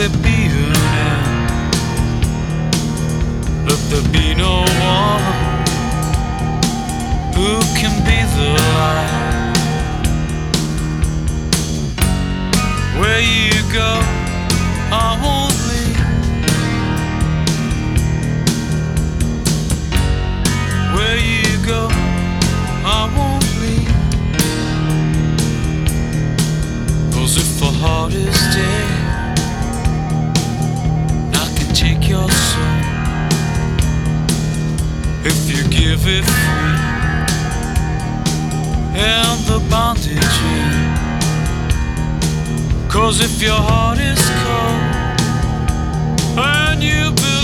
there be an end? Let there be no one who can be the light. Where you go, I won't leave. Where you go, I won't leave. 'Cause if a heart is dead, I can take your soul. If you give it free and the bondage in. 'Cause if your heart is cold and you believe